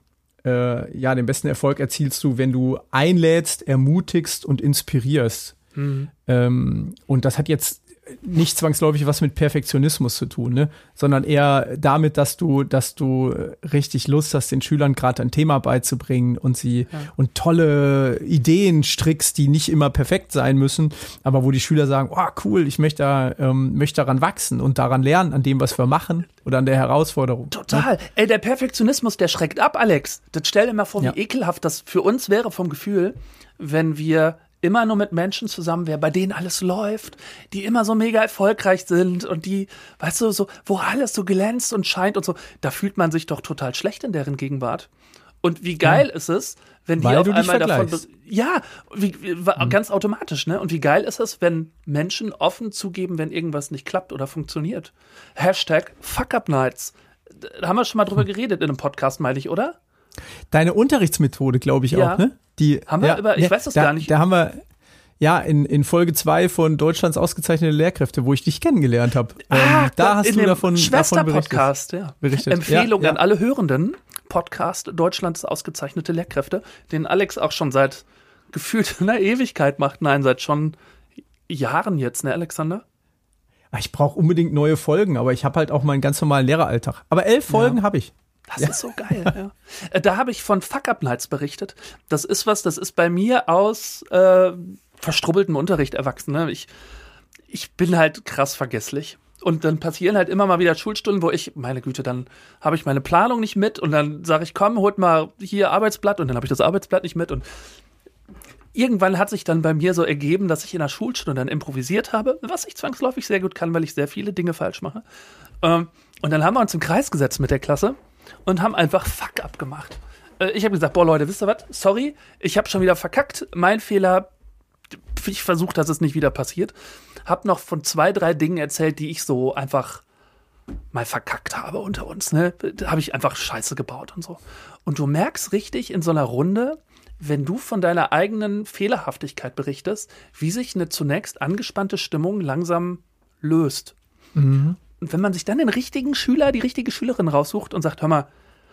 Erfolg erzielst du, wenn du einlädst, ermutigst und inspirierst. Und das hat jetzt nicht zwangsläufig was mit Perfektionismus zu tun, ne? Sondern eher damit, dass du richtig Lust hast, den Schülern gerade ein Thema beizubringen und und tolle Ideen strickst, die nicht immer perfekt sein müssen, aber wo die Schüler sagen, oh cool, ich möchte daran wachsen und daran lernen, an dem, was wir machen oder an der Herausforderung. Total. Ey, der Perfektionismus, der schreckt ab, Alex. Das stell dir mal vor, wie ekelhaft das für uns wäre vom Gefühl, wenn wir immer nur mit Menschen zusammen wäre, bei denen alles läuft, die immer so mega erfolgreich sind und die, weißt du, so, wo alles so glänzt und scheint und so, da fühlt man sich doch total schlecht in deren Gegenwart. Und wie geil ist es, wenn die auf einmal davon... ganz automatisch, ne? Und wie geil ist es, wenn Menschen offen zugeben, wenn irgendwas nicht klappt oder funktioniert. #FuckUpNights. Da haben wir schon mal drüber geredet in einem Podcast, meine ich, oder? Deine Unterrichtsmethode, glaube ich auch, ne? Haben wir ich weiß das gar nicht. Da haben wir, Ja, in Folge 2 von Deutschlands ausgezeichnete Lehrkräfte, wo ich dich kennengelernt habe. Da hast du davon Schwester-Podcast, berichtet. Empfehlung an alle Hörenden. Podcast Deutschlands ausgezeichnete Lehrkräfte, den Alex auch schon seit gefühlt einer Ewigkeit macht. Nein, seit schon Jahren jetzt, ne, Alexander? Ich brauche unbedingt neue Folgen, aber ich habe halt auch meinen ganz normalen Lehreralltag. Aber 11 Folgen habe ich. Das ist so geil, ja. Da habe ich von Fuck-Up-Nights berichtet. Das ist bei mir aus verstrubbeltem Unterricht erwachsen. Ne? Ich bin halt krass vergesslich. Und dann passieren halt immer mal wieder Schulstunden, wo meine Güte, dann habe ich meine Planung nicht mit und dann sage ich, komm, holt mal hier Arbeitsblatt und dann habe ich das Arbeitsblatt nicht mit und irgendwann hat sich dann bei mir so ergeben, dass ich in der Schulstunde dann improvisiert habe, was ich zwangsläufig sehr gut kann, weil ich sehr viele Dinge falsch mache. Und dann haben wir uns im Kreis gesetzt mit der Klasse und haben einfach Fuck-up gemacht. Ich habe gesagt, boah Leute, wisst ihr was? Sorry, ich habe schon wieder verkackt. Mein Fehler. Ich versuche, dass es nicht wieder passiert. Hab noch von 2, 3 Dingen erzählt, die ich so einfach mal verkackt habe unter uns. Ne? Da habe ich einfach Scheiße gebaut und so. Und du merkst richtig in so einer Runde, wenn du von deiner eigenen Fehlerhaftigkeit berichtest, wie sich eine zunächst angespannte Stimmung langsam löst. Mhm. Und wenn man sich dann den richtigen Schüler, die richtige Schülerin raussucht und sagt, hör mal,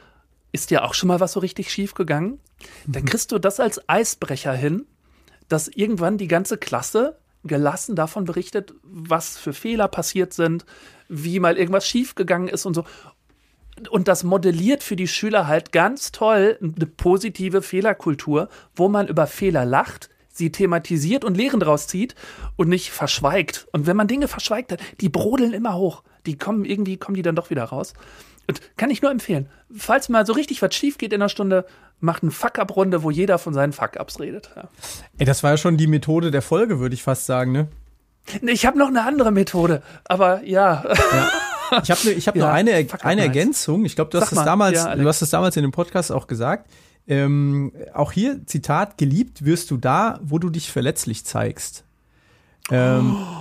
ist dir auch schon mal was so richtig schief gegangen? Dann kriegst du das als Eisbrecher hin, dass irgendwann die ganze Klasse gelassen davon berichtet, was für Fehler passiert sind, wie mal irgendwas schiefgegangen ist und so. Und das modelliert für die Schüler halt ganz toll eine positive Fehlerkultur, wo man über Fehler lacht, sie thematisiert und Lehren draus zieht und nicht verschweigt. Und wenn man Dinge verschweigt hat, die brodeln immer hoch. Kommen die dann doch wieder raus. Und kann ich nur empfehlen, falls mal so richtig was schief geht in der Stunde, macht eine Fuck-Up-Runde, wo jeder von seinen Fuck-Ups redet. Ja. Ey, das war ja schon die Methode der Folge, würde ich fast sagen, ne? Ich habe noch eine andere Methode, aber ja. Ich hab noch eine Ergänzung. Ich glaube, du hast es damals in dem Podcast auch gesagt. Auch hier, Zitat, geliebt wirst du da, wo du dich verletzlich zeigst. Das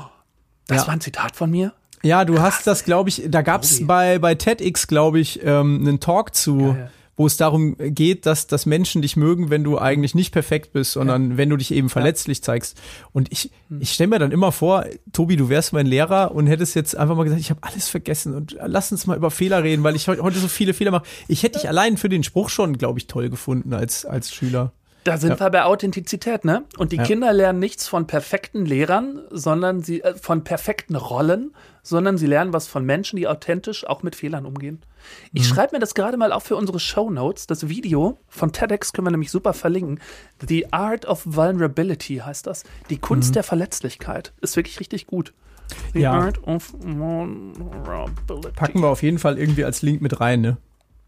war ein Zitat von mir? Ja, du hast das, glaube ich, da gab's bei TEDx, glaube ich, einen Talk zu, wo es darum geht, dass Menschen dich mögen, wenn du eigentlich nicht perfekt bist, sondern wenn du dich eben verletzlich zeigst. Und ich stelle mir dann immer vor, Tobi, du wärst mein Lehrer und hättest jetzt einfach mal gesagt, ich habe alles vergessen und lass uns mal über Fehler reden, weil ich heute so viele Fehler mache. Ich hätte dich allein für den Spruch schon, glaube ich, toll gefunden als Schüler. Da sind wir bei Authentizität, ne? Und die Kinder lernen nichts von perfekten Lehrern, sondern von perfekten Rollen, sondern sie lernen was von Menschen, die authentisch auch mit Fehlern umgehen. Ich schreibe mir das gerade mal auf für unsere Shownotes. Das Video von TEDx können wir nämlich super verlinken. The Art of Vulnerability heißt das. Die Kunst der Verletzlichkeit. Ist wirklich richtig gut. The Art of Vulnerability. Packen wir auf jeden Fall irgendwie als Link mit rein, ne?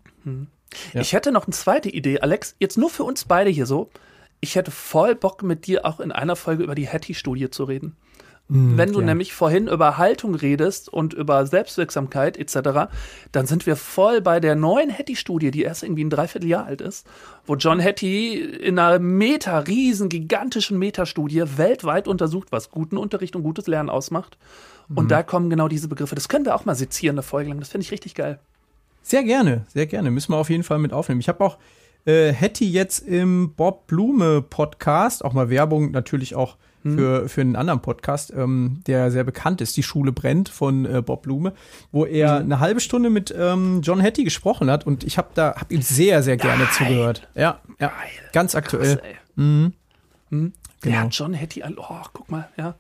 Ja. Ich hätte noch eine zweite Idee, Alex, jetzt nur für uns beide hier so. Ich hätte voll Bock, mit dir auch in einer Folge über die Hattie-Studie zu reden. Wenn du nämlich vorhin über Haltung redest und über Selbstwirksamkeit etc., dann sind wir voll bei der neuen Hattie-Studie, die erst irgendwie ein Dreivierteljahr alt ist, wo John Hattie in einer riesen, gigantischen Metastudie weltweit untersucht, was guten Unterricht und gutes Lernen ausmacht. Und da kommen genau diese Begriffe. Das können wir auch mal sezieren, eine Folge lang. Das finde ich richtig geil. Sehr gerne, sehr gerne. Müssen wir auf jeden Fall mit aufnehmen. Ich habe auch Hattie jetzt im Bob Blume Podcast, auch mal Werbung natürlich auch für einen anderen Podcast, der sehr bekannt ist, Die Schule brennt von Bob Blume, wo er eine halbe Stunde mit John Hattie gesprochen hat und ich habe ihm sehr, sehr gerne zugehört. Ja, geil. Ganz aktuell. Krass, Genau. Ja, John Hattie, guck mal, ja.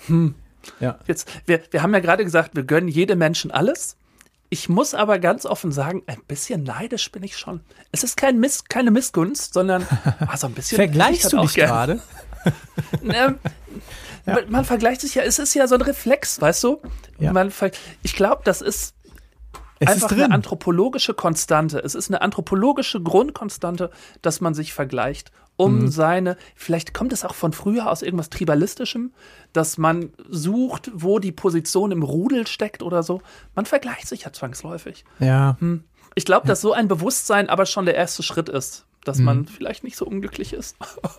Ja. Jetzt, wir haben ja gerade gesagt, wir gönnen jedem Menschen alles. Ich muss aber ganz offen sagen, ein bisschen neidisch bin ich schon. Es ist keine Missgunst, sondern so ein bisschen. Vergleichst du dich gerade? Man vergleicht sich ja, es ist ja so ein Reflex, weißt du? Ja. Ich glaube, das ist einfach eine anthropologische Konstante. Es ist eine anthropologische Grundkonstante, dass man sich vergleicht. Vielleicht kommt es auch von früher aus irgendwas Tribalistischem, dass man sucht, wo die Position im Rudel steckt oder so. Man vergleicht sich ja zwangsläufig. Ja. Ich glaube, dass so ein Bewusstsein aber schon der erste Schritt ist, dass man vielleicht nicht so unglücklich ist.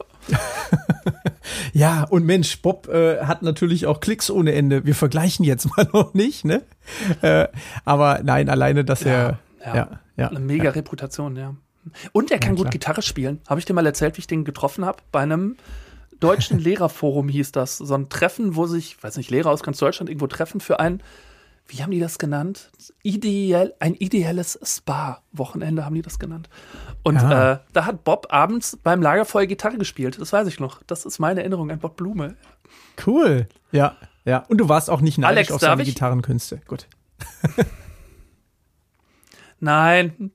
Ja, und Mensch, Bob hat natürlich auch Klicks ohne Ende. Wir vergleichen jetzt mal noch nicht, ne? Aber nein, alleine, dass er eine mega Reputation, ja. Und er kann gut Gitarre spielen. Habe ich dir mal erzählt, wie ich den getroffen habe? Bei einem Deutschen Lehrerforum hieß das. So ein Treffen, wo sich, weiß nicht, Lehrer aus ganz Deutschland irgendwo treffen für ein, wie haben die das genannt? Ein ideelles Spa-Wochenende haben die das genannt. Und da hat Bob abends beim Lagerfeuer Gitarre gespielt. Das weiß ich noch. Das ist meine Erinnerung an Bob Blume. Cool. Ja. Und du warst auch nicht neidisch Alex, auf seine Gitarrenkünste. Gut. Nein,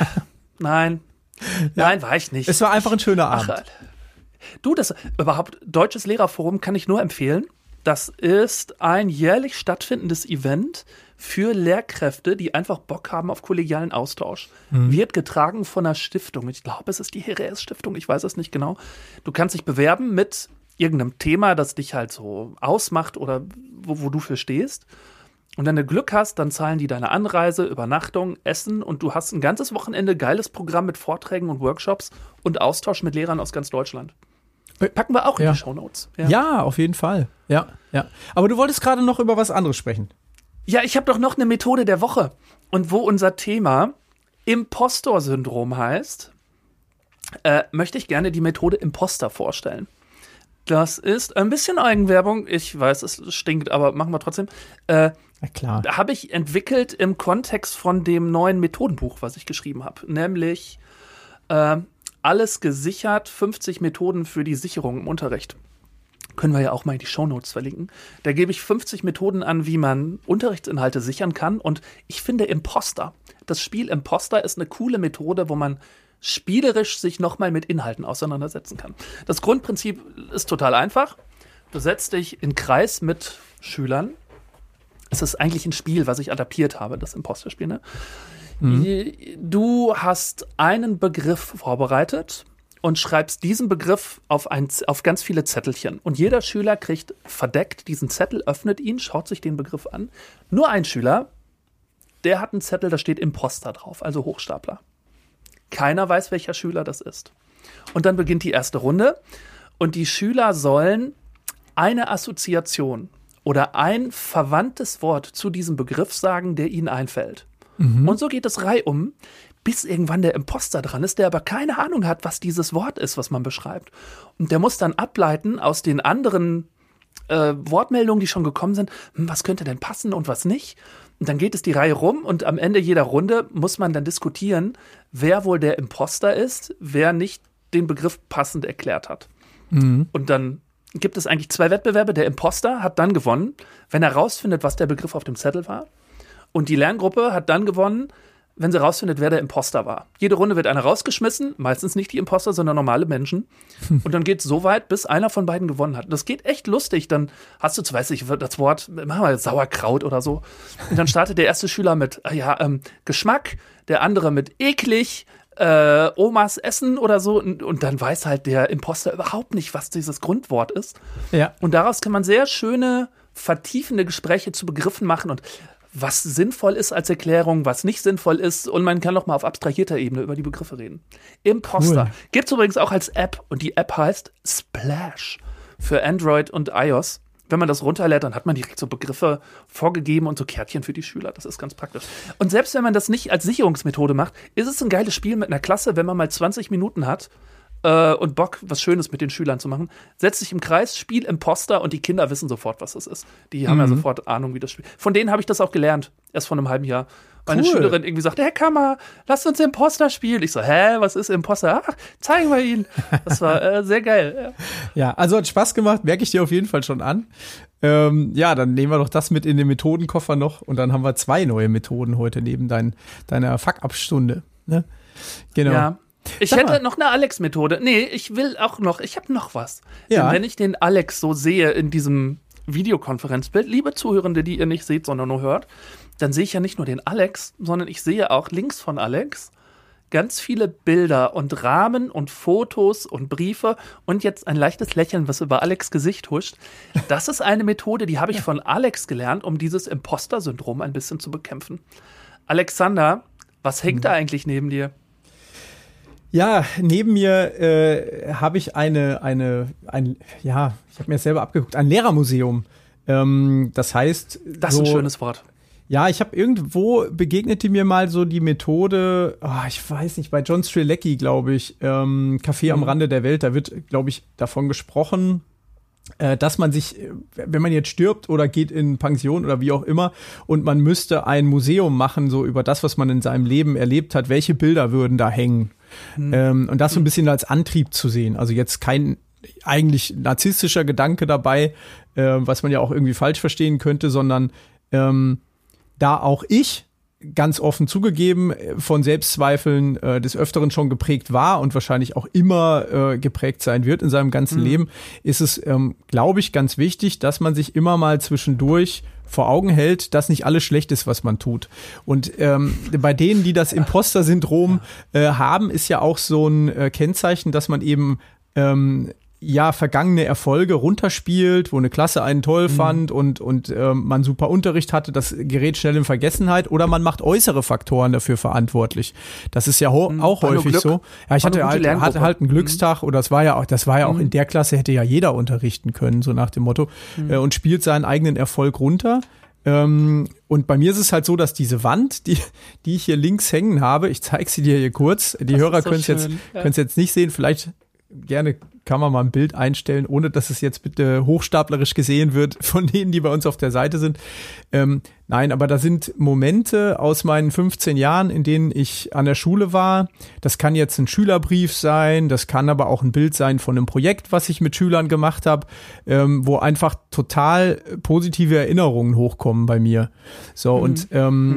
war ich nicht. Es war einfach ein schöner Abend. Du, das überhaupt Deutsches Lehrerforum kann ich nur empfehlen. Das ist ein jährlich stattfindendes Event für Lehrkräfte, die einfach Bock haben auf kollegialen Austausch. Wird getragen von einer Stiftung. Ich glaube, es ist die Heres-Stiftung, ich weiß es nicht genau. Du kannst dich bewerben mit irgendeinem Thema, das dich halt so ausmacht oder wo du für stehst. Und wenn du Glück hast, dann zahlen die deine Anreise, Übernachtung, Essen und du hast ein ganzes Wochenende geiles Programm mit Vorträgen und Workshops und Austausch mit Lehrern aus ganz Deutschland. Packen wir auch in die Shownotes. Ja, auf jeden Fall. Ja. Aber du wolltest gerade noch über was anderes sprechen. Ja, ich habe doch noch eine Methode der Woche. Und wo unser Thema Impostor-Syndrom heißt, möchte ich gerne die Methode Imposter vorstellen. Das ist ein bisschen Eigenwerbung. Ich weiß, es stinkt, aber machen wir trotzdem. Na klar. Habe ich entwickelt im Kontext von dem neuen Methodenbuch, was ich geschrieben habe. Nämlich Alles gesichert, 50 Methoden für die Sicherung im Unterricht. Können wir ja auch mal in die Shownotes verlinken. Da gebe ich 50 Methoden an, wie man Unterrichtsinhalte sichern kann. Und ich finde Imposter. Das Spiel Imposter ist eine coole Methode, wo man spielerisch sich nochmal mit Inhalten auseinandersetzen kann. Das Grundprinzip ist total einfach. Du setzt dich in Kreis mit Schülern. Es ist eigentlich ein Spiel, was ich adaptiert habe, das Imposter-Spiel, ne? Du hast einen Begriff vorbereitet und schreibst diesen Begriff auf ganz viele Zettelchen. Und jeder Schüler kriegt verdeckt diesen Zettel, öffnet ihn, schaut sich den Begriff an. Nur ein Schüler, der hat einen Zettel, da steht Imposter drauf, also Hochstapler. Keiner weiß, welcher Schüler das ist. Und dann beginnt die erste Runde und die Schüler sollen eine Assoziation oder ein verwandtes Wort zu diesem Begriff sagen, der ihnen einfällt. Und so geht es reihum, bis irgendwann der Imposter dran ist, der aber keine Ahnung hat, was dieses Wort ist, was man beschreibt. Und der muss dann ableiten aus den anderen Wortmeldungen, die schon gekommen sind, was könnte denn passen und was nicht. Und dann geht es die Reihe rum und am Ende jeder Runde muss man dann diskutieren, wer wohl der Imposter ist, wer nicht den Begriff passend erklärt hat. Und dann gibt es eigentlich 2 Wettbewerbe. Der Imposter hat dann gewonnen, wenn er rausfindet, was der Begriff auf dem Zettel war. Und die Lerngruppe hat dann gewonnen, wenn sie rausfindet, wer der Imposter war. Jede Runde wird einer rausgeschmissen, meistens nicht die Imposter, sondern normale Menschen. Und dann geht es so weit, bis einer von beiden gewonnen hat. Das geht echt lustig. Dann hast du, weiß ich, das Wort, machen wir Sauerkraut oder so. Und dann startet der erste Schüler mit Geschmack, der andere mit eklig, Omas Essen oder so. Und dann weiß halt der Imposter überhaupt nicht, was dieses Grundwort ist. Ja. Und daraus kann man sehr schöne, vertiefende Gespräche zu Begriffen machen und was sinnvoll ist als Erklärung, was nicht sinnvoll ist. Und man kann noch mal auf abstrahierter Ebene über die Begriffe reden. Imposter. Cool. Gibt es übrigens auch als App. Und die App heißt Splash für Android und iOS. Wenn man das runterlädt, dann hat man direkt so Begriffe vorgegeben und so Kärtchen für die Schüler. Das ist ganz praktisch. Und selbst wenn man das nicht als Sicherungsmethode macht, ist es ein geiles Spiel mit einer Klasse, wenn man mal 20 Minuten hat und Bock, was Schönes mit den Schülern zu machen. Setz dich im Kreis, spiel Imposter und die Kinder wissen sofort, was das ist. Die haben ja sofort Ahnung, wie das Spiel. Von denen habe ich das auch gelernt, erst vor einem halben Jahr. Meine Schülerin irgendwie sagt, Herr Kammer, lasst uns Imposter spielen. Ich so, was ist Imposter? Ach, zeigen wir ihn. Das war sehr geil. Ja, also hat Spaß gemacht, merke ich dir auf jeden Fall schon an. Dann nehmen wir doch das mit in den Methodenkoffer noch und dann haben wir 2 neue Methoden heute neben deiner Fuck-Up-Stunde. Ne? Genau. Ja. Ich hätte noch eine Alex-Methode. Nee, ich habe noch was. Ja. Denn wenn ich den Alex so sehe in diesem Videokonferenzbild, liebe Zuhörende, die ihr nicht seht, sondern nur hört, dann sehe ich ja nicht nur den Alex, sondern ich sehe auch links von Alex ganz viele Bilder und Rahmen und Fotos und Briefe und jetzt ein leichtes Lächeln, was über Alex' Gesicht huscht. Das ist eine Methode, die habe ich von Alex gelernt, um dieses Imposter-Syndrom ein bisschen zu bekämpfen. Alexander, was hängt da eigentlich neben dir? Ja, neben mir habe ich ich habe mir das selber abgeguckt, ein Lehrermuseum. Das heißt, das ist ein schönes Wort. Ja, ich habe irgendwo begegnete mir mal so die Methode, ich weiß nicht, bei John Strelecki, glaube ich, Café am Rande der Welt, da wird, glaube ich, davon gesprochen, dass man sich, wenn man jetzt stirbt oder geht in Pension oder wie auch immer und man müsste ein Museum machen, so über das, was man in seinem Leben erlebt hat, welche Bilder würden da hängen? Und das so ein bisschen als Antrieb zu sehen. Also jetzt kein eigentlich narzisstischer Gedanke dabei, was man ja auch irgendwie falsch verstehen könnte, sondern da auch ich ganz offen zugegeben von Selbstzweifeln des Öfteren schon geprägt war und wahrscheinlich auch immer geprägt sein wird in seinem ganzen Leben, ist es, glaube ich, ganz wichtig, dass man sich immer mal zwischendurch vor Augen hält, dass nicht alles schlecht ist, was man tut. Und bei denen, die das Imposter-Syndrom haben, ist ja auch so ein Kennzeichen, dass man eben vergangene Erfolge runterspielt, wo eine Klasse einen toll fand und man super Unterricht hatte, das gerät schnell in Vergessenheit, oder man macht äußere Faktoren dafür verantwortlich. Das ist ja auch häufig Glück. So. Ja, ich hatte halt einen Glückstag, oder das war ja auch in der Klasse hätte ja jeder unterrichten können, so nach dem Motto, und spielt seinen eigenen Erfolg runter. Und bei mir ist es halt so, dass diese Wand, die ich hier links hängen habe, ich zeige sie dir hier kurz, die Hörer können es jetzt nicht sehen, vielleicht gerne kann man mal ein Bild einstellen, ohne dass es jetzt bitte hochstaplerisch gesehen wird von denen, die bei uns auf der Seite sind. Nein, aber da sind Momente aus meinen 15 Jahren, in denen ich an der Schule war. Das kann jetzt ein Schülerbrief sein, das kann aber auch ein Bild sein von einem Projekt, was ich mit Schülern gemacht habe, wo einfach total positive Erinnerungen hochkommen bei mir. So, und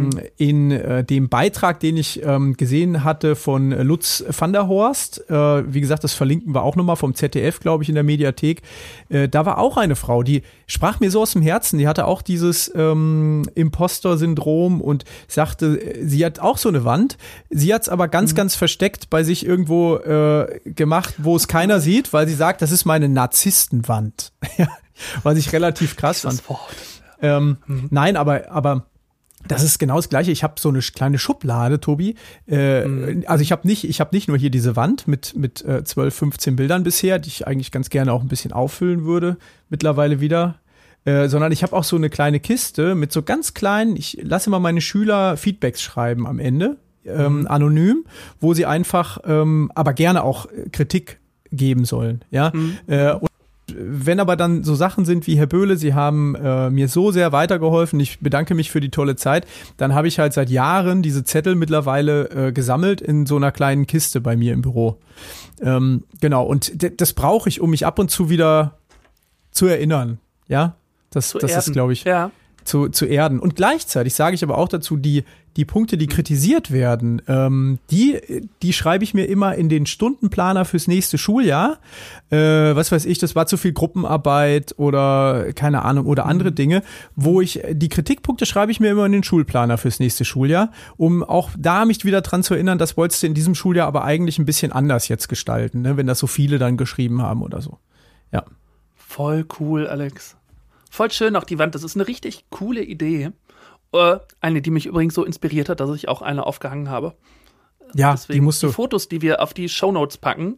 in dem Beitrag, den ich gesehen hatte von Lutz van der Horst, wie gesagt, das verlinken wir auch nochmal vom ZDF, glaube ich, in der Mediathek, da war auch eine Frau, die sprach mir so aus dem Herzen, die hatte auch dieses Imposter-Syndrom und sagte, sie hat auch so eine Wand. Sie hat es aber ganz, ganz versteckt bei sich irgendwo gemacht, wo es keiner sieht, weil sie sagt, das ist meine Narzisstenwand. Was ich relativ krass fand. Nein, aber das ist genau das Gleiche. Ich habe so eine kleine Schublade, Tobi. Also ich habe nicht nur hier diese Wand mit 12, 15 Bildern bisher, die ich eigentlich ganz gerne auch ein bisschen auffüllen würde, mittlerweile wieder. Sondern ich habe auch so eine kleine Kiste mit so ganz kleinen, ich lasse immer meine Schüler Feedbacks schreiben am Ende, anonym, wo sie einfach, aber gerne auch Kritik geben sollen. Ja. Und wenn aber dann so Sachen sind wie, Herr Böhle, Sie haben mir so sehr weitergeholfen, ich bedanke mich für die tolle Zeit, dann habe ich halt seit Jahren diese Zettel mittlerweile gesammelt in so einer kleinen Kiste bei mir im Büro. Genau, und das brauche ich, um mich ab und zu wieder zu erinnern. Ja, das ist, glaube ich, zu erden. Und gleichzeitig sage ich aber auch dazu, die Punkte, die kritisiert werden, die schreibe ich mir immer in den Stundenplaner fürs nächste Schuljahr. Was weiß ich, das war zu viel Gruppenarbeit oder keine Ahnung oder andere Dinge, wo die Kritikpunkte schreibe ich mir immer in den Schulplaner fürs nächste Schuljahr, um auch da mich wieder dran zu erinnern, das wolltest du in diesem Schuljahr aber eigentlich ein bisschen anders jetzt gestalten, ne, wenn das so viele dann geschrieben haben oder so. Ja. Voll cool, Alex. Voll schön auch die Wand. Das ist eine richtig coole Idee. Eine, die mich übrigens so inspiriert hat, dass ich auch eine aufgehangen habe. Ja, deswegen die musst du. Die Fotos, die wir auf die Shownotes packen,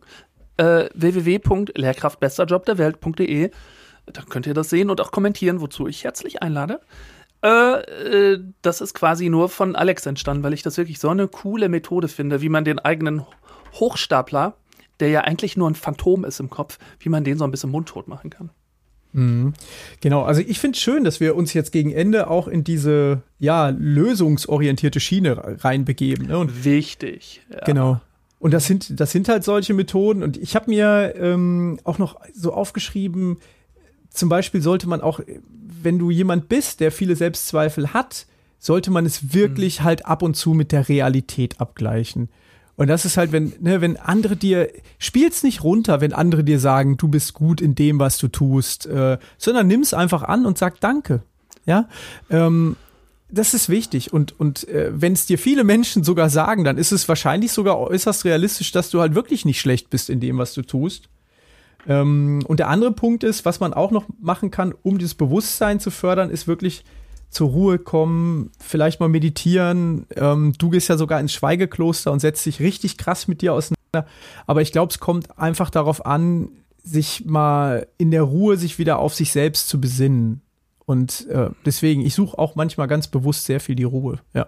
www.lehrkraftbesterjobderwelt.de. Da könnt ihr das sehen und auch kommentieren, wozu ich herzlich einlade. Das ist quasi nur von Alex entstanden, weil ich das wirklich so eine coole Methode finde, wie man den eigenen Hochstapler, der ja eigentlich nur ein Phantom ist im Kopf, wie man den so ein bisschen mundtot machen kann. Mhm. Genau, also ich finde es schön, dass wir uns jetzt gegen Ende auch in diese lösungsorientierte Schiene reinbegeben. Ne? Und wichtig. Ja. Genau. Und das sind halt solche Methoden. Und ich habe mir auch noch so aufgeschrieben, zum Beispiel sollte man auch, wenn du jemand bist, der viele Selbstzweifel hat, sollte man es wirklich halt ab und zu mit der Realität abgleichen. Und das ist halt, wenn andere dir, spiel's nicht runter, wenn andere dir sagen, du bist gut in dem, was du tust, sondern nimm's einfach an und sag Danke. Ja, das ist wichtig. Und wenn es dir viele Menschen sogar sagen, dann ist es wahrscheinlich sogar äußerst realistisch, dass du halt wirklich nicht schlecht bist in dem, was du tust. Und der andere Punkt ist, was man auch noch machen kann, um dieses Bewusstsein zu fördern, ist wirklich zur Ruhe kommen, vielleicht mal meditieren. Du gehst ja sogar ins Schweigekloster und setzt dich richtig krass mit dir auseinander. Aber ich glaube, es kommt einfach darauf an, sich mal in der Ruhe sich wieder auf sich selbst zu besinnen Und deswegen, ich suche auch manchmal ganz bewusst sehr viel die Ruhe, ja.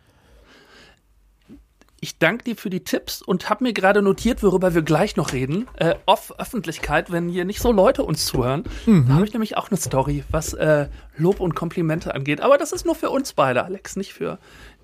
Ich danke dir für die Tipps und habe mir gerade notiert, worüber wir gleich noch reden. Off Öffentlichkeit, wenn hier nicht so Leute uns zuhören. Da habe ich nämlich auch eine Story, was Lob und Komplimente angeht. Aber das ist nur für uns beide, Alex, nicht für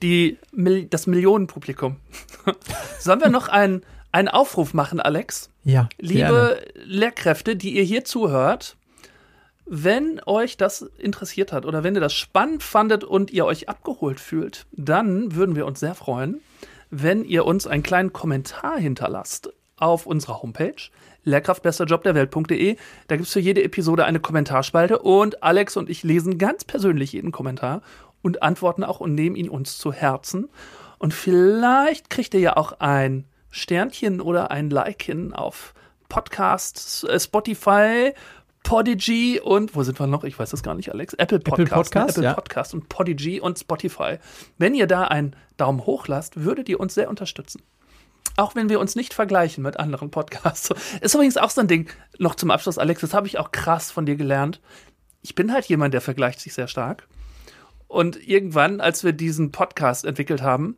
das Millionenpublikum. Sollen wir noch einen Aufruf machen, Alex? Ja, liebe Lehrkräfte, die ihr hier zuhört, wenn euch das interessiert hat oder wenn ihr das spannend fandet und ihr euch abgeholt fühlt, dann würden wir uns sehr freuen, wenn ihr uns einen kleinen Kommentar hinterlasst auf unserer Homepage lehrkraftbesterjobderwelt.de. Da gibt es für jede Episode eine Kommentarspalte und Alex und ich lesen ganz persönlich jeden Kommentar und antworten auch und nehmen ihn uns zu Herzen. Und vielleicht kriegt ihr ja auch ein Sternchen oder ein Like hin auf Podcast, Spotify, Podigy und wo sind wir noch? Ich weiß das gar nicht, Alex. Apple Podcast und Podigy und Spotify. Wenn ihr da einen Daumen hoch lasst, würdet ihr uns sehr unterstützen. Auch wenn wir uns nicht vergleichen mit anderen Podcasts. Ist übrigens auch so ein Ding, noch zum Abschluss, Alex, das habe ich auch krass von dir gelernt. Ich bin halt jemand, der vergleicht sich sehr stark. Und irgendwann, als wir diesen Podcast entwickelt haben,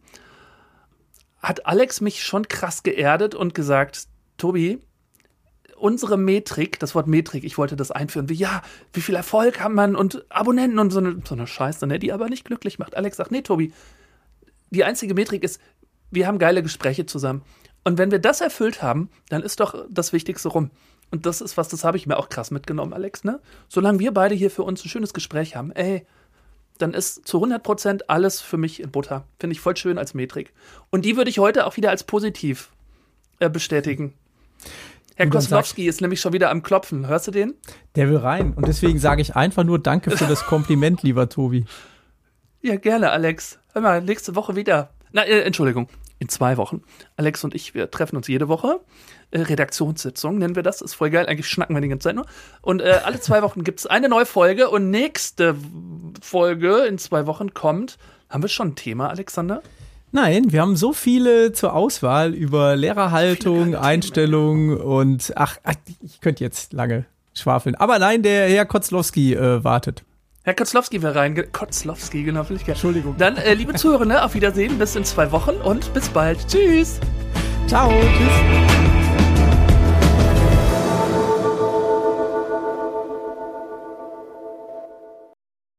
hat Alex mich schon krass geerdet und gesagt, Tobi, unsere Metrik, das Wort Metrik, ich wollte das einführen, wie viel Erfolg haben man und Abonnenten und so eine Scheiße, ne, die aber nicht glücklich macht. Alex sagt, nee, Tobi, die einzige Metrik ist, wir haben geile Gespräche zusammen. Und wenn wir das erfüllt haben, dann ist doch das Wichtigste rum. Und das ist was, das habe ich mir auch krass mitgenommen, Alex, ne? Solange wir beide hier für uns ein schönes Gespräch haben, dann ist zu 100% alles für mich in Butter. Finde ich voll schön als Metrik. Und die würde ich heute auch wieder als positiv bestätigen. Herr Koslowski ist nämlich schon wieder am Klopfen. Hörst du den? Der will rein. Und deswegen sage ich einfach nur Danke für das Kompliment, lieber Tobi. Ja, gerne, Alex. Hör mal, nächste Woche wieder. Entschuldigung, in 2 Wochen. Alex und ich, wir treffen uns jede Woche. Redaktionssitzung nennen wir das. Ist voll geil. Eigentlich schnacken wir die ganze Zeit nur. Und alle 2 Wochen gibt es eine neue Folge. Und nächste Folge in 2 Wochen kommt. Haben wir schon ein Thema, Alexander? Nein, wir haben so viele zur Auswahl über Lehrerhaltung, Einstellung und ich könnte jetzt lange schwafeln. Aber nein, der Herr Koslowski wartet. Herr Koslowski wäre rein. Koslowski, genau, finde ich geil. Entschuldigung. Dann, liebe Zuhörende, auf Wiedersehen, bis in 2 Wochen und bis bald. Tschüss. Ciao, tschüss.